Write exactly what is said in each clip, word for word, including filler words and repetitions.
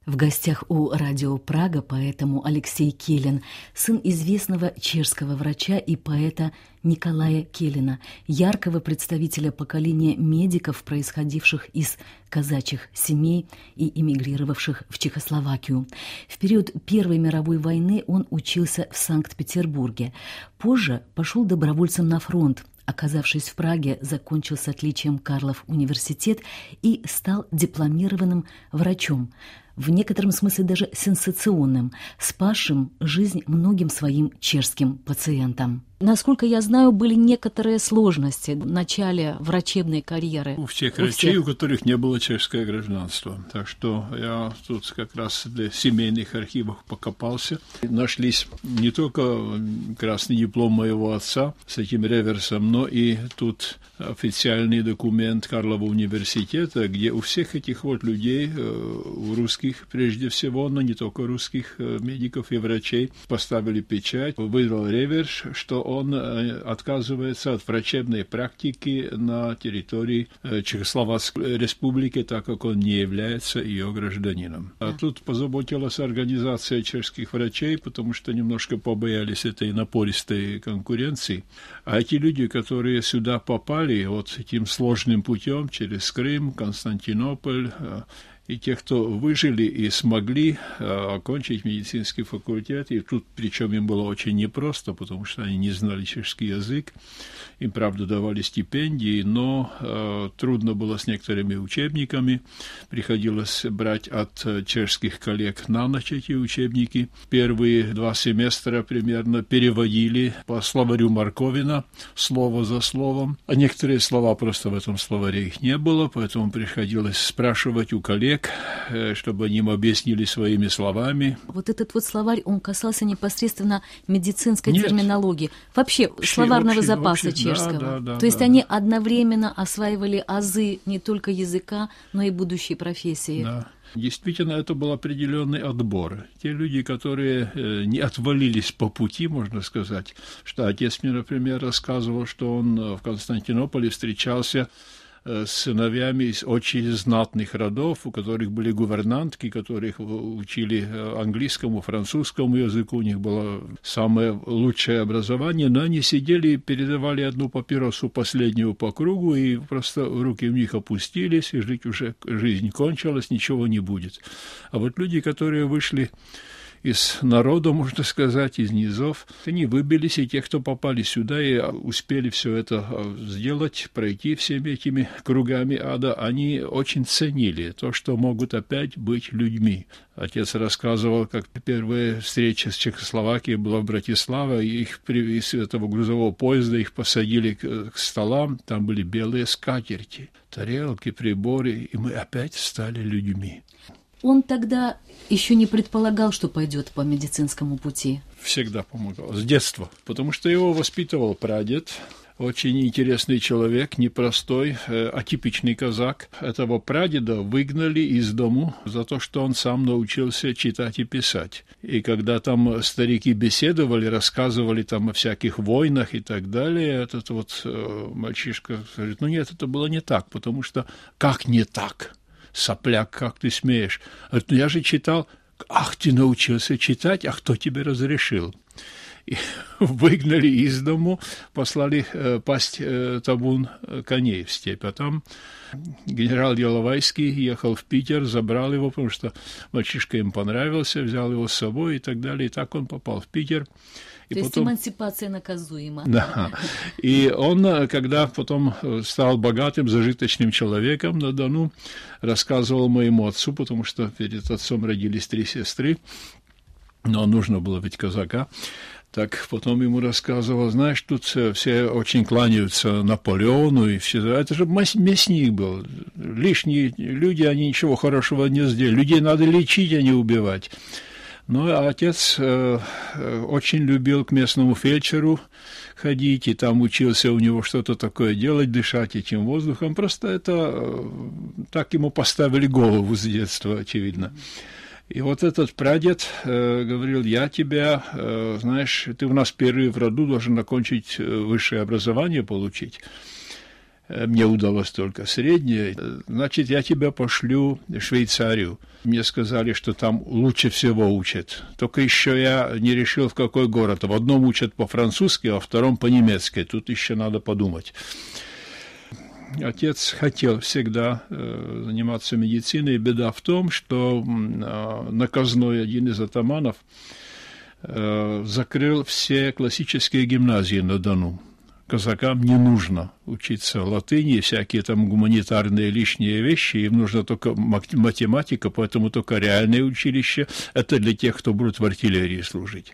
В гостях у радио «Прага» поэтому Алексей Келин, сын известного чешского врача и поэта Николая Келина, яркого представителя поколения медиков, происходивших из казачьих семей и эмигрировавших в Чехословакию. В период Первой мировой войны он учился в Санкт-Петербурге. Позже пошел добровольцем на фронт. Оказавшись в Праге, закончил с отличием Карлов университет и стал дипломированным врачом, в некотором смысле даже сенсационным, спасшим жизнь многим своим чешским пациентам. Насколько я знаю, были некоторые сложности в начале врачебной карьеры. У всех у врачей, всех. У которых не было чешского гражданства. Так что я тут как раз для семейных архивов покопался. Нашлись не только красный диплом моего отца с этим реверсом, но и тут официальный документ Карлова университета, где у всех этих вот людей, у русских прежде всего, но не только русских медиков и врачей, поставили печать, выдал реверс, что он отказывается от врачебной практики на территории Чехословацкой республики, так как он не является ее гражданином. А тут позаботилась организация чешских врачей, потому что немножко побоялись этой напористой конкуренции. А эти люди, которые сюда попали вот этим сложным путем через Крым, Константинополь, и те, кто выжили и смогли э, окончить медицинский факультет, и тут, причем им было очень непросто, потому что они не знали чешский язык, им, правда, давали стипендии, но э, трудно было с некоторыми учебниками, приходилось брать от э, чешских коллег на ночь эти учебники. Первые два семестра примерно переводили по словарю Марковина слово за словом, а некоторые слова просто в этом словаре их не было, поэтому приходилось спрашивать у коллег, чтобы они им объяснили своими словами. Вот этот вот словарь, он касался непосредственно медицинской Нет. терминологии, вообще Общий, словарного общий, запаса общий, чешского. Да, да, да, То есть да, они да. одновременно осваивали азы не только языка, но и будущей профессии. Да. Действительно, это был определенный отбор. Те люди, которые э, не отвалились по пути, можно сказать, что отец мне, например, рассказывал, что он в Константинополе встречался с сыновьями из очень знатных родов, у которых были гувернантки, которых учили английскому, французскому языку, у них было самое лучшее образование, но они сидели и передавали одну папиросу, последнюю по кругу, и просто руки в них опустились, и жить уже, жизнь кончилась, ничего не будет. А вот люди, которые вышли из народа, можно сказать, из низов, они выбились, и те, кто попали сюда и успели все это сделать, пройти всеми этими кругами ада, они очень ценили то, что могут опять быть людьми. Отец рассказывал, как первая встреча с Чехословакией была в Братиславе, и их из этого грузового поезда их посадили к столам, там были белые скатерти, тарелки, приборы, и мы опять стали людьми. Он тогда еще не предполагал, что пойдет по медицинскому пути? Всегда помогал, с детства, потому что его воспитывал прадед, очень интересный человек, непростой, э, атипичный казак. Этого прадеда выгнали из дому за то, что он сам научился читать и писать. И когда там старики беседовали, рассказывали там о всяких войнах и так далее, этот вот э, мальчишка говорит, ну нет, это было не так, потому что как не так? Сопляк, как ты смеешь? Говорит, ну я же читал. Ах, ты научился читать, а кто тебе разрешил? И выгнали из дому, послали э, пасть э, табун коней в степь. А там генерал Яловайский ехал в Питер, забрал его, потому что мальчишка им понравился, взял его с собой и так далее. И так он попал в Питер. И То потом... есть эмансипация наказуема. Да. И он, когда потом стал богатым, зажиточным человеком на Дону, рассказывал моему отцу, потому что перед отцом родились три сестры, но нужно было ведь казака. Так потом ему рассказывал, знаешь, тут все очень кланяются Наполеону, и все. Это же мясник был. Лишние люди, они ничего хорошего не сделали. Людей надо лечить, а не убивать. Ну, а отец э, очень любил к местному фельдшеру ходить, и там учился у него что-то такое делать, дышать этим воздухом. Просто это э, так ему поставили голову с детства, очевидно. И вот этот прадед э, говорил, я тебя, э, знаешь, ты у нас первый в роду должен окончить высшее образование получить. мне удалось только среднее. Значит, я тебя пошлю в Швейцарию. Мне сказали, что там лучше всего учат. Только еще я не решил, в какой город. В одном учат по-французски, а во втором по-немецки. Тут еще надо подумать. Отец хотел всегда э, заниматься медициной. Беда в том, что э, наказной один из атаманов э, закрыл все классические гимназии на Дону. Казакам не нужно учиться латыни, всякие там гуманитарные лишние вещи, им нужно только математика, поэтому только реальное училище – это для тех, кто будет в артиллерии служить.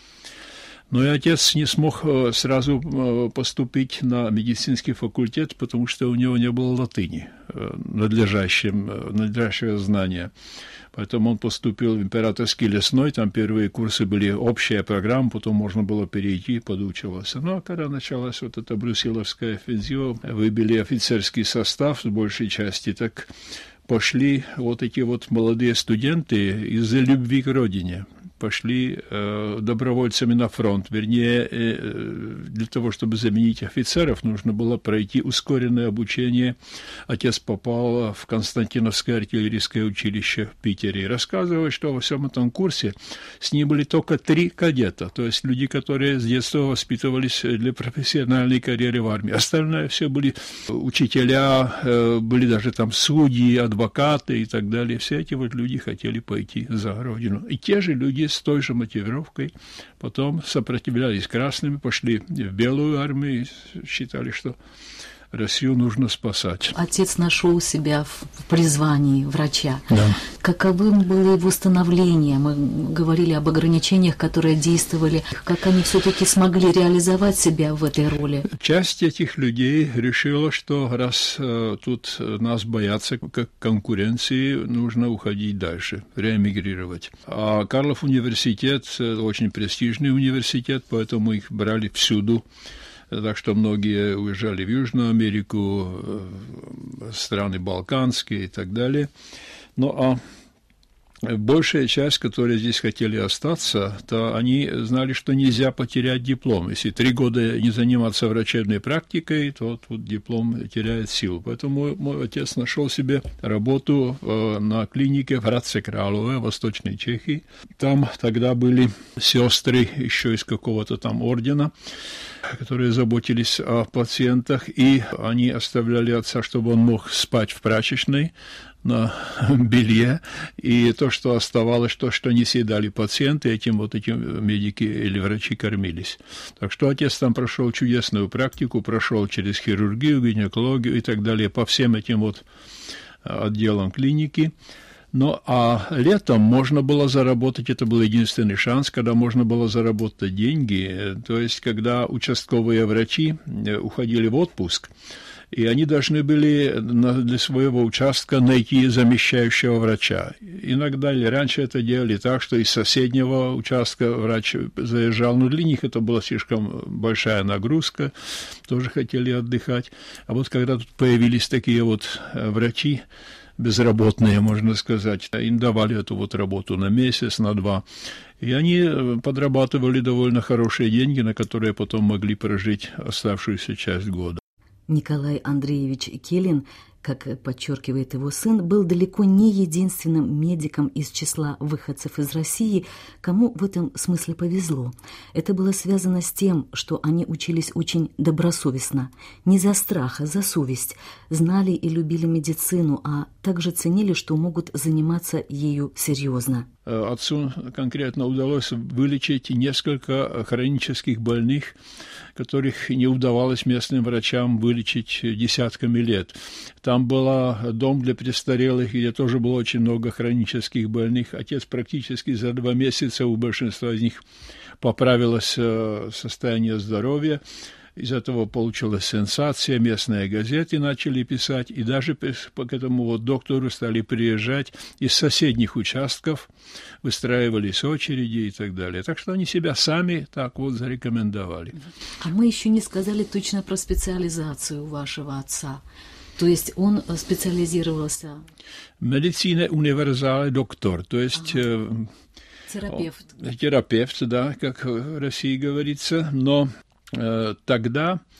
Но и отец не смог сразу поступить на медицинский факультет, потому что у него не было латыни, надлежащего, надлежащего знания. Поэтому он поступил в Императорский лесной, там первые курсы были общая программа, потом можно было перейти, подучивался. Ну, а когда началась вот эта брюсселовская офензива, выбили офицерский состав с большей части, так пошли вот эти вот молодые студенты из-за любви к родине. Пошли э, добровольцами на фронт. Вернее, э, для того, чтобы заменить офицеров, нужно было пройти ускоренное обучение. Отец попал в Константиновское артиллерийское училище в Питере. И рассказывает, что во всем этом курсе с ним были только три кадета, то есть люди, которые с детства воспитывались для профессиональной карьеры в армии. Остальное все были учителя, э, были даже там судьи, адвокаты и так далее. Все эти вот люди хотели пойти за родину. И те же люди с той же мотивировкой потом сопротивлялись красным, пошли в белую армию и считали, что Россию нужно спасать. Отец нашел себя в призвании врача. Да. Каковым было его становление? Мы говорили об ограничениях, которые действовали. Как они все-таки смогли реализовать себя в этой роли? Часть этих людей решила, что раз э, тут нас боятся как конкуренции, нужно уходить дальше, реэмигрировать. А Карлов университет, очень престижный университет, поэтому их брали всюду. Так что многие уезжали в Южную Америку, страны Балканские и так далее. Ну, а большая часть, которые здесь хотели остаться, то они знали, что нельзя потерять диплом. Если три года не заниматься врачебной практикой, то тут диплом теряет силу. Поэтому мой отец нашел себе работу на клинике в Hradce Králové, в Восточной Чехии. Там тогда были сестры еще из какого-то там ордена, которые заботились о пациентах, и они оставляли отца, чтобы он мог спать в прачечной на белье, и то, что оставалось, то, что не съедали пациенты, этим вот эти медики или врачи кормились. Так что отец там прошел чудесную практику, прошел через хирургию, гинекологию и так далее, по всем этим вот отделам клиники. Ну, а летом можно было заработать, это был единственный шанс, когда можно было заработать деньги, то есть, когда участковые врачи уходили в отпуск, и они должны были для своего участка найти замещающего врача. Иногда или раньше это делали так, что из соседнего участка врач заезжал, но для них это была слишком большая нагрузка, тоже хотели отдыхать. А вот когда тут появились такие вот врачи, безработные, можно сказать, им давали эту вот работу на месяц, на два. И они подрабатывали довольно хорошие деньги, на которые потом могли прожить оставшуюся часть года. Николай Андреевич Келин, как подчеркивает его сын, был далеко не единственным медиком из числа выходцев из России, кому в этом смысле повезло. Это было связано с тем, что они учились очень добросовестно, не за страх, а за совесть, знали и любили медицину, а также ценили, что могут заниматься ею серьезно. Отцу конкретно удалось вылечить несколько хронических больных, которых не удавалось местным врачам вылечить десятками лет. Там был дом для престарелых, где тоже было очень много хронических больных. Отец практически за два месяца у большинства из них поправилось состояние здоровья. Из этого получилась сенсация, местные газеты начали писать, и даже к этому вот доктору стали приезжать из соседних участков, выстраивались очереди и так далее. Так что они себя сами так вот зарекомендовали. А мы еще не сказали точно про специализацию вашего отца. То есть он специализировался... Медицина универсальный доктор, то есть... Ага. Терапевт. Терапевт, да, как в России говорится, но... Тогда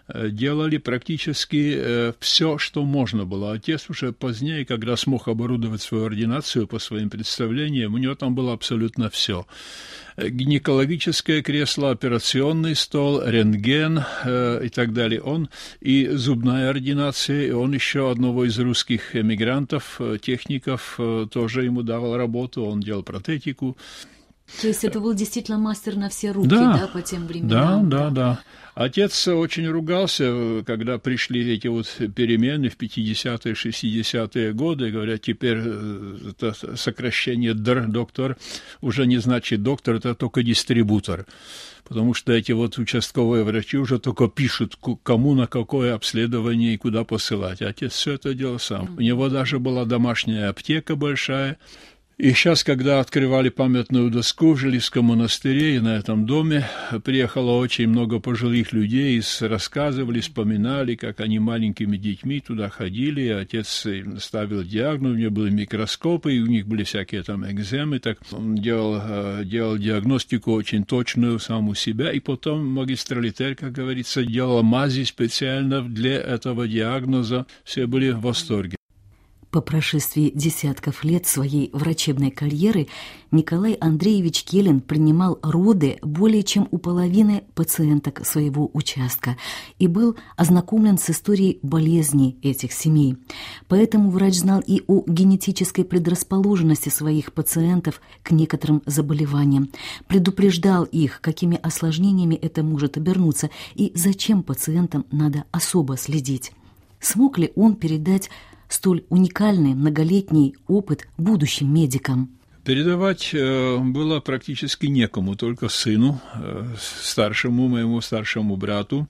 делали практически все, что можно было. Отец уже позднее, когда смог оборудовать свою ординацию по своим представлениям, у него там было абсолютно все. Гинекологическое кресло, операционный стол, рентген э, и так далее. Он и зубная ординация, и он еще одного из русских эмигрантов, техников, э, тоже ему давал работу, он делал протетику. То есть это был действительно мастер на все руки, да, да по тем временам? Да, да, да, да. Отец очень ругался, когда пришли эти вот перемены в пятидесятые, шестидесятые годы. Говорят, теперь это сокращение «др», доктор, уже не значит доктор, это только дистрибутор. Потому что эти вот участковые врачи уже только пишут, кому на какое обследование и куда посылать. Отец все это делал сам. У него даже была домашняя аптека большая. И сейчас, когда открывали памятную доску в Жилисском монастыре и на этом доме, приехало очень много пожилых людей, и рассказывали, вспоминали, как они маленькими детьми туда ходили, и отец ставил диагноз, у него были микроскопы, и у них были всякие там экземы, так он делал, делал диагностику очень точную сам у себя, и потом магистралитер, как говорится, делал мази специально для этого диагноза, все были в восторге. По прошествии десятков лет своей врачебной карьеры Николай Андреевич Келин принимал роды более чем у половины пациенток своего участка и был ознакомлен с историей болезней этих семей. Поэтому врач знал и о генетической предрасположенности своих пациентов к некоторым заболеваниям, предупреждал их, какими осложнениями это может обернуться и зачем пациентам надо особо следить. Смог ли он передать столь уникальный многолетний опыт будущим медикам? Передавать э, было практически некому, только сыну, э, старшему, моему старшему брату.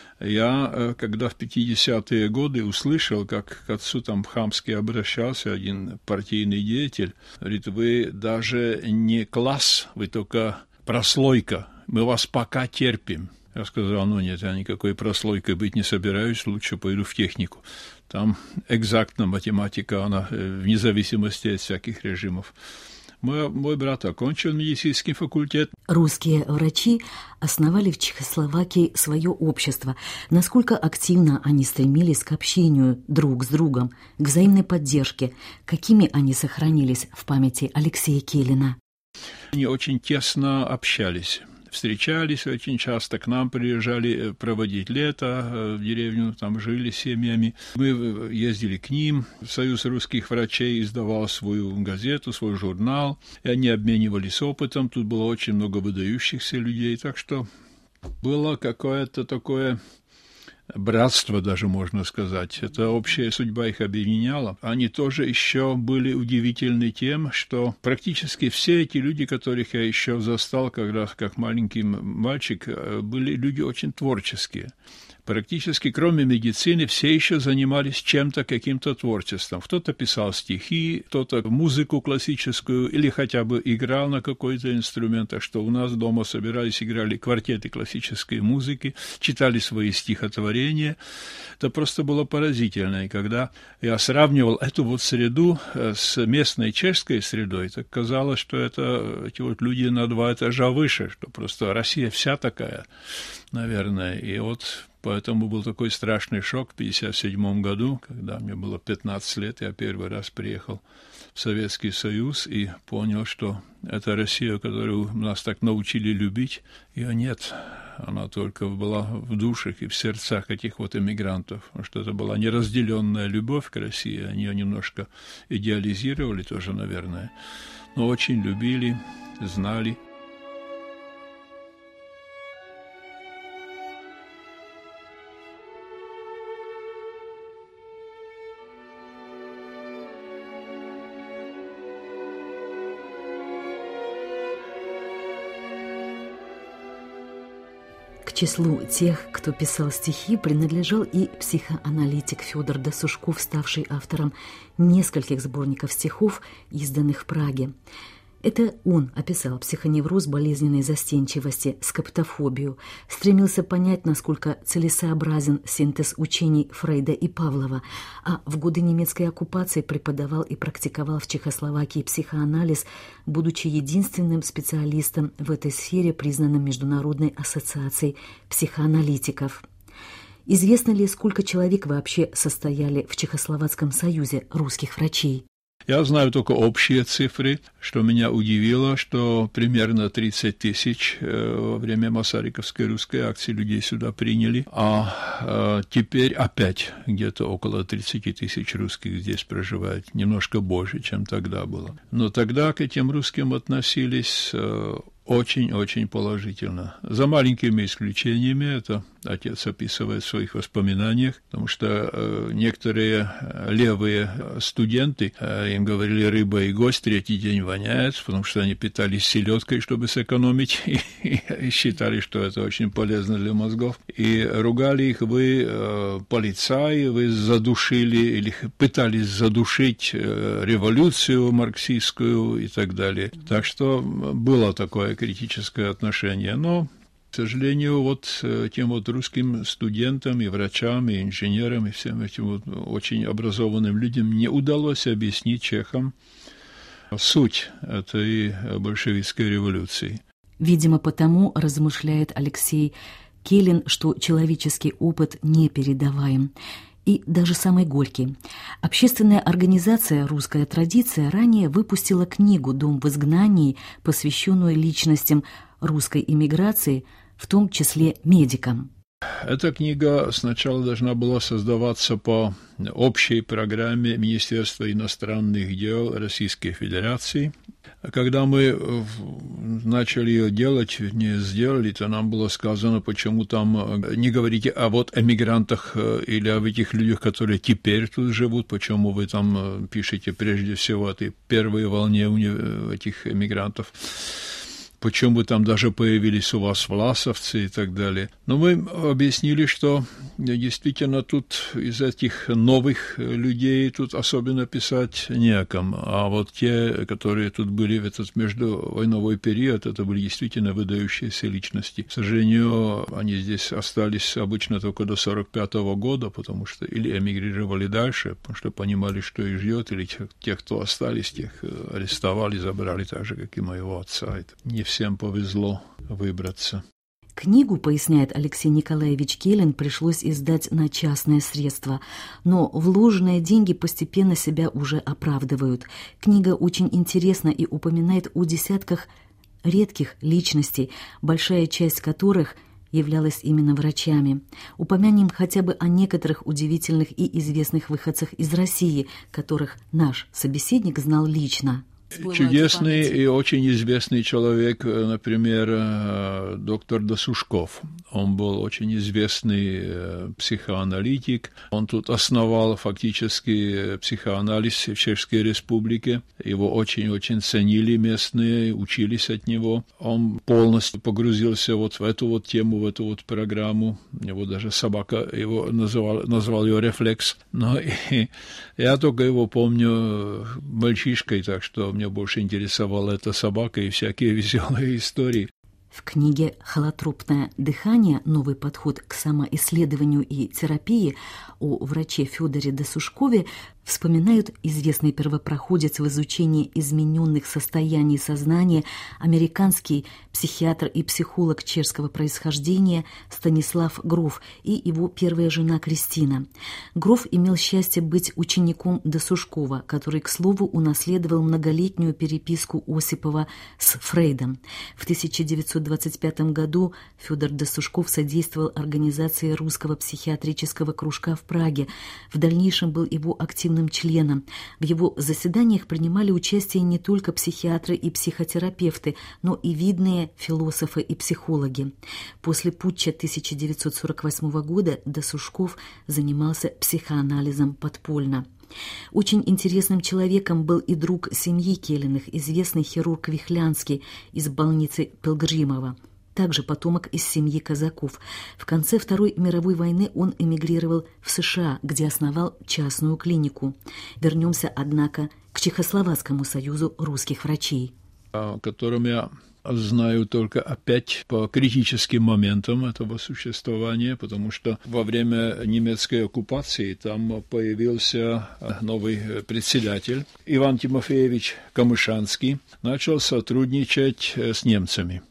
Я, э, когда в пятидесятые годы услышал, как к отцу там хамски обращался один партийный деятель, говорит, вы даже не класс, вы только прослойка, мы вас пока терпим. Я сказал, ну нет, я никакой прослойкой быть не собираюсь, лучше пойду в технику. Там экзактная математика, она вне зависимости от всяких режимов. Мой, мой брат окончил медицинский факультет. Русские врачи основали в Чехословакии свое общество. Насколько активно они стремились к общению друг с другом, к взаимной поддержке, какими они сохранились в памяти Алексея Келина? Они очень тесно общались. Встречались очень часто, к нам приезжали проводить лето в деревню, там жили семьями. Мы ездили к ним. Союз русских врачей издавал свою газету, свой журнал, и они обменивались опытом. Тут было очень много выдающихся людей, так что было какое-то такое братство, даже можно сказать. Это общая судьба их объединяла. Они тоже еще были удивительны тем, что практически все эти люди, которых я еще застал, когда как маленький мальчик, были люди очень творческие. Практически, кроме медицины, все еще занимались чем-то, каким-то творчеством. Кто-то писал стихи, кто-то музыку классическую или хотя бы играл на какой-то инструмент. Так что у нас дома собирались, играли квартеты классической музыки, читали свои стихотворения. Это просто было поразительно. И когда я сравнивал эту вот среду с местной чешской средой, так казалось, что это эти вот люди на два этажа выше, что просто Россия вся такая, наверное. И вот поэтому был такой страшный шок в пятьдесят седьмом году, когда мне было пятнадцать лет, я первый раз приехал в Советский Союз и понял, что эта Россия, которую нас так научили любить, ее нет. Она только была в душах и в сердцах этих вот эмигрантов, потому что это была неразделенная любовь к России, они ее немножко идеализировали тоже, наверное, но очень любили, знали. К числу тех, кто писал стихи, принадлежал и психоаналитик Федор Досушков, ставший автором нескольких сборников стихов, изданных в Праге. Это он описал психоневроз болезненной застенчивости, скептофобию, стремился понять, насколько целесообразен синтез учений Фрейда и Павлова, а в годы немецкой оккупации преподавал и практиковал в Чехословакии психоанализ, будучи единственным специалистом в этой сфере, признанным Международной ассоциацией психоаналитиков. Известно ли, сколько человек вообще состояли в Чехословацком союзе русских врачей? Я знаю только общие цифры, что меня удивило, что примерно тридцать тысяч во время Масариковской русской акции людей сюда приняли, а теперь опять где-то около тридцать тысяч русских здесь проживает, немножко больше, чем тогда было. Но тогда к этим русским относились очень-очень положительно. За маленькими исключениями, это отец описывает в своих воспоминаниях, потому что э, некоторые левые студенты, э, им говорили рыба и гость, третий день воняет, потому что они питались селедкой, чтобы сэкономить, и, и считали, что это очень полезно для мозгов. И ругали их: вы э, полицаи, вы задушили или пытались задушить э, революцию марксистскую и так далее. Так что было такое критическое отношение. Но, к сожалению, вот тем вот русским студентам и врачам, и инженерам, и всем этим вот очень образованным людям не удалось объяснить чехам суть этой большевистской революции. Видимо, потому, размышляет Алексей Келин, что человеческий опыт непередаваем. И даже самый горький. Общественная организация «Русская традиция» ранее выпустила книгу «Дом в изгнании», посвященную личностям русской эмиграции, в том числе медикам. Эта книга сначала должна была создаваться по общей программе Министерства иностранных дел Российской Федерации. Когда мы начали ее делать, не сделали, то нам было сказано, почему там не говорите о вот эмигрантах или об этих людях, которые теперь тут живут, почему вы там пишете прежде всего о этой первой волне этих эмигрантов. Почему там даже появились у вас власовцы и так далее. Но мы объяснили, что действительно тут из этих новых людей тут особенно писать не о ком. А вот те, которые тут были в этот междувойновой период, это были действительно выдающиеся личности. К сожалению, они здесь остались обычно только до сорок пятого года, потому что или эмигрировали дальше, потому что понимали, что их ждет, или тех, тех кто остались, тех арестовали, забрали так же, как и моего отца. Это не всем повезло выбраться. Книгу, поясняет Алексей Николаевич Келин, пришлось издать на частные средства, но вложенные деньги постепенно себя уже оправдывают. Книга очень интересна и упоминает о десятках редких личностей, большая часть которых являлась именно врачами. Упомянем хотя бы о некоторых удивительных и известных выходцах из России, которых наш собеседник знал лично. Чудесный и очень известный человек, например, доктор Досушков. Он был очень известный психоаналитик. Он тут основал фактически психоанализ в Чешской Республике. Его очень-очень ценили местные, учились от него. Он полностью погрузился вот в эту вот тему, в эту вот программу. Его даже собака его называл, назвал ее «Рефлекс». Но и я только его помню мальчишкой, так что меня больше интересовала эта собака и всякие веселые истории. В книге «Холотропное дыхание. Новый подход к самоисследованию и терапии» о враче Федоре Досушкове вспоминают известный первопроходец в изучении измененных состояний сознания, американский психиатр и психолог чешского происхождения Станислав Гроф и его первая жена Кристина. Гроф имел счастье быть учеником Досушкова, который, к слову, унаследовал многолетнюю переписку Осипова с Фрейдом. В тысяча девятьсот двадцать пятом году Федор Досушков содействовал организации русского психиатрического кружка в Праге. В дальнейшем был его активным членом. В его заседаниях принимали участие не только психиатры и психотерапевты, но и видные философы и психологи. После путча тысяча девятьсот сорок восьмого года Досушков занимался психоанализом подпольно. Очень интересным человеком был и друг семьи Келиных, известный хирург Вихлянский из больницы Пилгримова, также потомок из семьи казаков. В конце Второй мировой войны он эмигрировал в США, где основал частную клинику. Вернемся, однако, к Чехословацкому союзу русских врачей. О котором я знаю только опять по критическим моментам этого существования, потому что во время немецкой оккупации там появился новый председатель Иван Тимофеевич Камышанский, начал сотрудничать с немцами.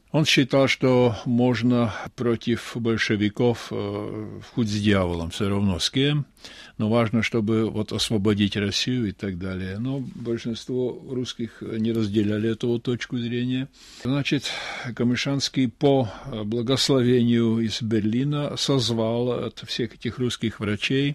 Он считал, что можно против большевиков хоть с дьяволом, все равно с кем, но важно, чтобы вот освободить Россию и так далее. Но большинство русских не разделяли эту точку зрения. Значит, Комишанский по благословению из Берлина созвал от всех этих русских врачей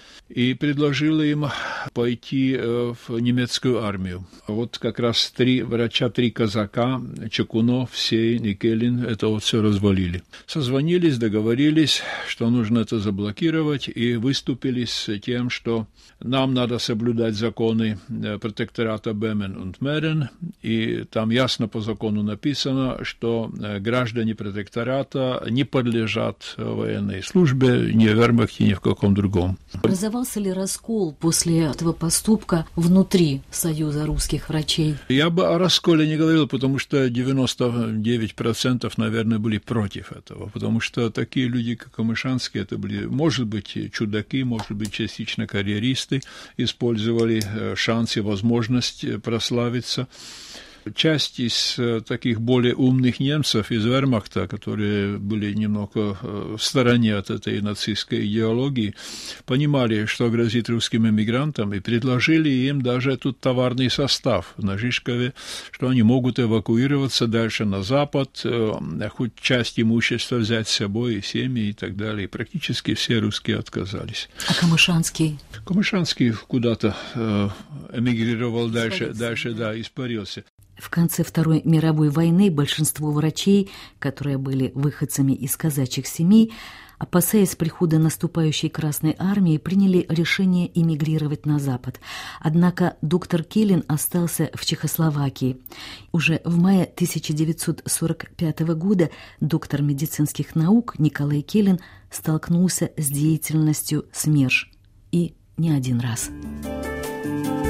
и предложил им пойти в немецкую армию. Вот как раз три врача, три казака, Чекунов, Сейн и Келин, это вот все развалили. Созвонились, договорились, что нужно это заблокировать, и выступили с тем, что нам надо соблюдать законы протектората Бемен и Мерен, и там ясно по закону написано, что граждане протектората не подлежат военной службе ни в вермахте, ни в каком другом. Образовался ли раскол после этого поступка внутри Союза русских врачей? Я бы о расколе не говорил, потому что девяносто девять процентов, наверное, были против этого, потому что такие люди, как Комишанский, это были, может быть, чудаки, может быть, частично карьеристы, использовали шанс и возможность прославиться. Часть из таких более умных немцев из вермахта, которые были немного в стороне от этой нацистской идеологии, понимали, что грозит русским эмигрантам, и предложили им даже тут товарный состав на Жишкове, что они могут эвакуироваться дальше на запад, хоть часть имущества взять с собой, и семьи и так далее. И практически все русские отказались. А Комишанский? Комишанский куда-то эмигрировал дальше, дальше, да, испарился. В конце Второй мировой войны большинство врачей, которые были выходцами из казачьих семей, опасаясь прихода наступающей Красной Армии, приняли решение эмигрировать на Запад. Однако доктор Келин остался в Чехословакии. Уже в мае тысяча девятьсот сорок пятого года доктор медицинских наук Николай Келин столкнулся с деятельностью СМЕРШ. И не один раз.